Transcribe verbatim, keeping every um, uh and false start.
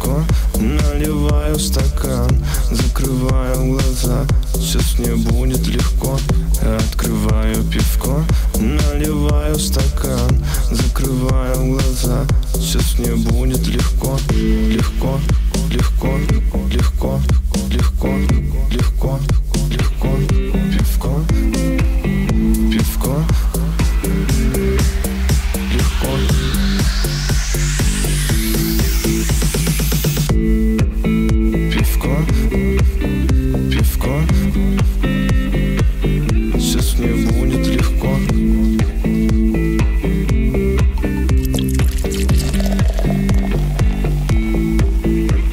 пивко, наливаю стакан, закрываю глаза. Сейчас мне будет легко. Открываю пивко, наливаю стакан, закрываю глаза. Сейчас мне будет легко, легко.